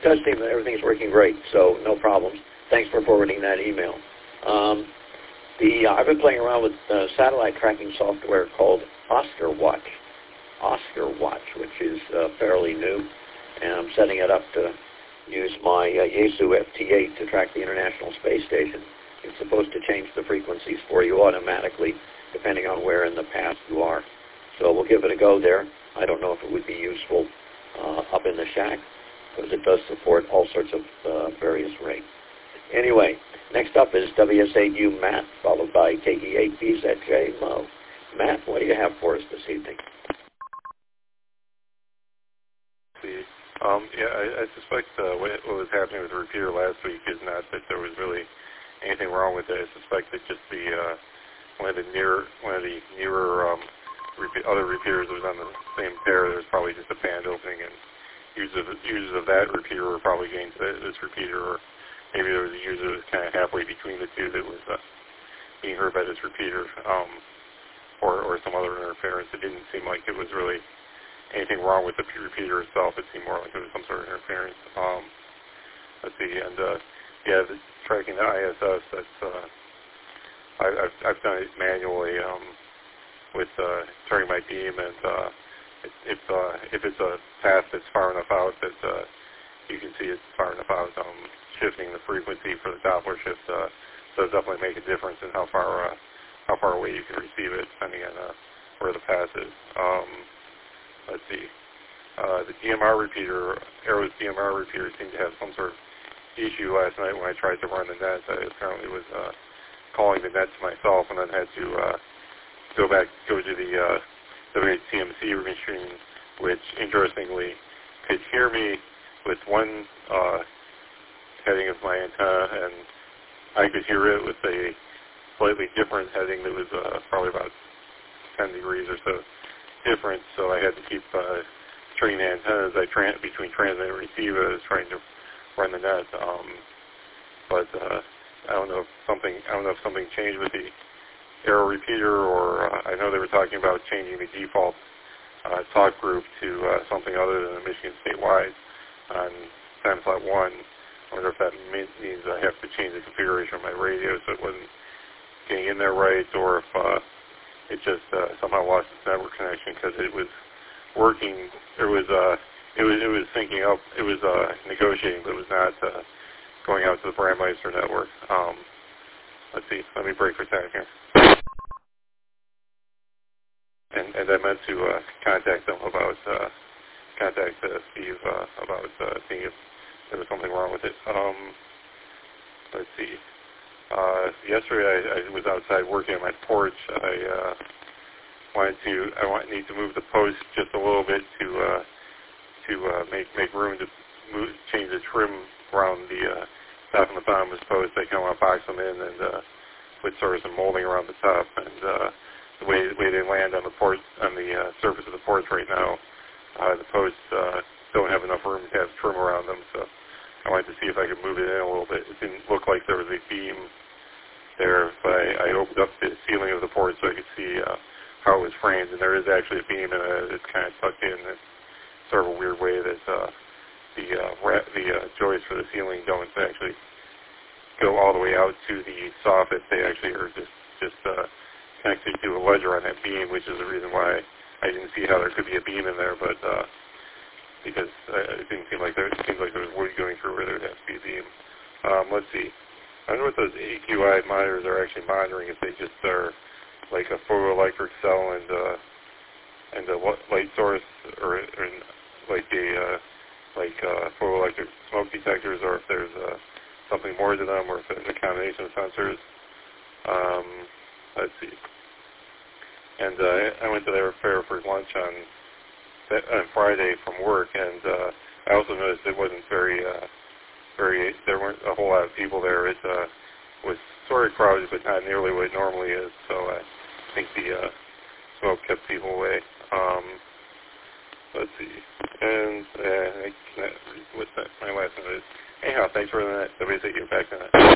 does seem that everything's working great, so no problems. Thanks for forwarding that email. I've been playing around with satellite tracking software called Oscar Watch, which is fairly new, and I'm setting it up to use my Yaesu FT8 to track the International Space Station. It's supposed to change the frequencies for you automatically, depending on where in the path you are. So we'll give it a go there. I don't know if it would be useful up in the shack, because it does support all sorts of various rates. Anyway, next up is WS8U Matt, followed by KE8BZJ Mo. Matt, what do you have for us this evening? I suspect what was happening with the repeater last week is not that there was really anything wrong with it. I suspect that just one of the newer other repeaters that was on the same pair, there was probably just a band opening, and users of that repeater were probably getting to this repeater, or maybe there was a user that was kind of halfway between the two that was being heard by this repeater, or some other interference. It didn't seem like it was really anything wrong with the repeater itself. It seemed more like it was some sort of interference. Let's see, and the tracking the ISS, that's I've done it manually with turning my beam, and if it's a path that's far enough out that you can see it's far enough out, shifting the frequency for the Doppler shift does definitely make a difference in how far away you can receive it, depending on where the path is. Let's see. The DMR repeater, Arrow's DMR repeater, seemed to have some sort of issue last night when I tried to run the net. I apparently was calling the net to myself, and then had to go to the WHCMC machine, which interestingly could hear me with one heading of my antenna, and I could hear it with a slightly different heading that was probably about 10 degrees or so different, so I had to keep turning the antennas between transmit and receive as I was trying to run the net. But I don't know if something changed with the Arrow repeater, or I know they were talking about changing the default talk group to something other than the Michigan statewide on time slot 1. I wonder if that means I have to change the configuration of my radio so it wasn't getting in there right, or if it just somehow lost its network connection, because it was working. It was syncing up. It was negotiating, but it was not going out to the Brandmeister network. Let's see. Let me break for a second here. And I meant to contact them about Steve about seeing if there was something wrong with it. Let's see. Yesterday I was outside working on my porch. I need to move the post just a little bit to make room to change the trim around the top and the bottom of this post. I kind of want to box them in and put sort of some molding around the top, and the way they land on the surface of the porch right now, the posts don't have enough room to have trim around them, so I wanted to see if I could move it in a little bit. It didn't look like there was a beam there, but I opened up the ceiling of the porch so I could see how it was framed, and there is actually a beam in it. It's kind of tucked in. It's sort of a weird way that the joists for the ceiling don't actually go all the way out to the soffit. They actually are just connected to a ledger on that beam, which is the reason why I didn't see how there could be a beam in there, but because it didn't seem like there was wood going through where there would have to be a beam. Let's see. I wonder what those AQI monitors are actually monitoring, if they just are like a photoelectric cell and a light source, or like photoelectric smoke detectors, or if there's something more to them, or if it's a combination of sensors. Let's see. And I went to their fair for lunch on Friday from work, and I also noticed it wasn't there weren't a whole lot of people there. It was sort of crowded, but not nearly what it normally is, so I think the smoke kept people away. Let's see. And what's that? My last note is, anyhow, thanks for that. WSAU back on that.